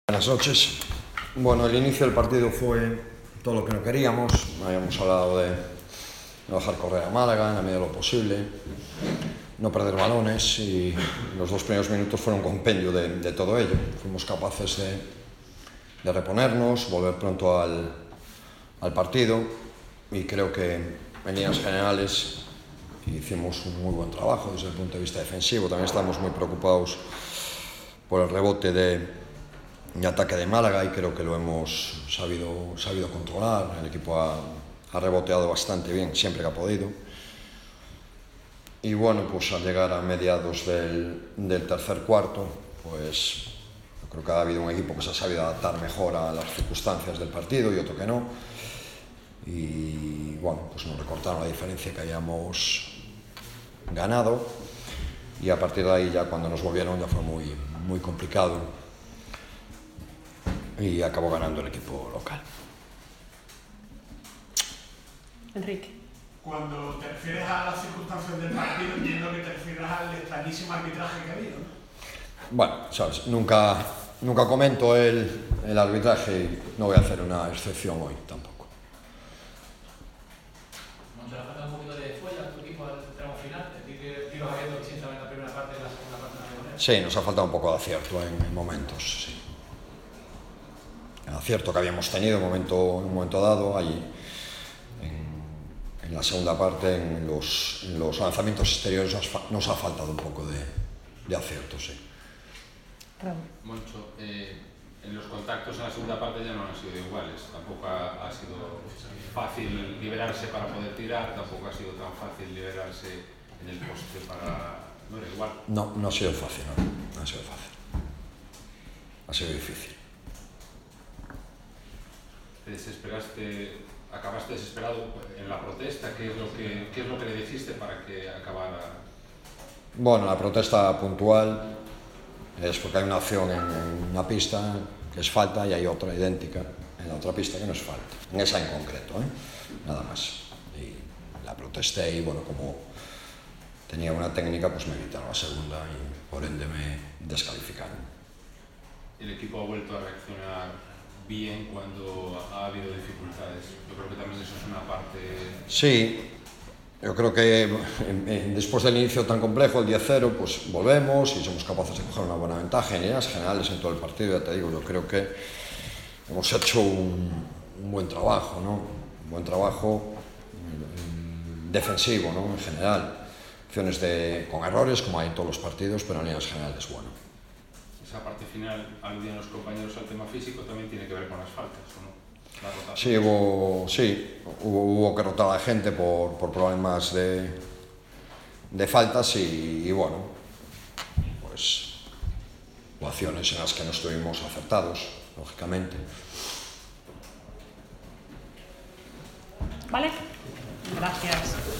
Buenas noches. Bueno, el inicio del partido fue todo lo que no queríamos. Habíamos hablado de no dejar correr a Málaga en la medida de lo posible, no perder balones, y los dos primeros minutos fueron un compendio de todo ello. Fuimos capaces de reponernos, volver pronto al partido, y creo que en líneas generales hicimos un muy buen trabajo desde el punto de vista defensivo. También estamos muy preocupados por el rebote de ataque de Málaga, y creo que lo hemos sabido controlar. El equipo ha reboteado bastante bien siempre que ha podido. Y bueno, pues al llegar a mediados del tercer cuarto, pues yo creo que ha habido un equipo que se ha sabido adaptar mejor a las circunstancias del partido y otro que no. Y bueno, pues nos recortaron la diferencia que habíamos ganado, y a partir de ahí, ya cuando nos volvieron, ya fue muy complicado, y acabó ganando el equipo local. Enrique. Cuando te refieres a las circunstancias del partido, entiendo que te refieres al extrañísimo arbitraje que ha habido, ¿no? Bueno, sabes, nunca comento el arbitraje, y no voy a hacer una excepción hoy tampoco. ¿No te ha faltado un poquito de fuelle a tu equipo al tramo final? Es decir, que tiros habiendo distintos en la primera parte y en la segunda parte no hay manera. Sí, nos ha faltado un poco de acierto en momentos, sí. El acierto que habíamos tenido en un momento dado, allí en la segunda parte, en los lanzamientos exteriores, nos ha faltado un poco de acierto, sí. Moncho, en los contactos en la segunda parte ya no han sido iguales. Tampoco ha sido fácil liberarse para poder tirar, tampoco ha sido tan fácil liberarse en el poste para... ¿No era igual? No ha sido fácil, no ha sido fácil. Ha sido difícil. ¿Te desesperaste, acabaste desesperado en la protesta? ¿Qué es lo que le dijiste para que acabara? Bueno, la protesta puntual es porque hay una acción en una pista que es falta, y hay otra idéntica en la otra pista que no es falta. En esa en concreto, nada más. Y la protesté, y bueno, como tenía una técnica, pues me evitaron la segunda y por ende me descalificaron. El equipo ha vuelto a reaccionar bien cuando ha habido dificultades. Yo creo que también eso es una parte... Sí, yo creo que después del inicio tan complejo, el 10-0, pues volvemos y somos capaces de coger una buena ventaja en líneas generales en todo el partido. Ya te digo, yo creo que hemos hecho un buen trabajo, ¿no? Un buen trabajo defensivo, ¿no? En general. Acciones con errores, como hay en todos los partidos, pero en líneas generales, bueno. Esa parte final, aludían los compañeros al tema físico, también tiene que ver con las faltas, ¿o no? Sí, hubo que rotar a la gente por problemas de faltas, y bueno, pues hubo acciones en las que no estuvimos acertados, lógicamente. ¿Vale? Gracias.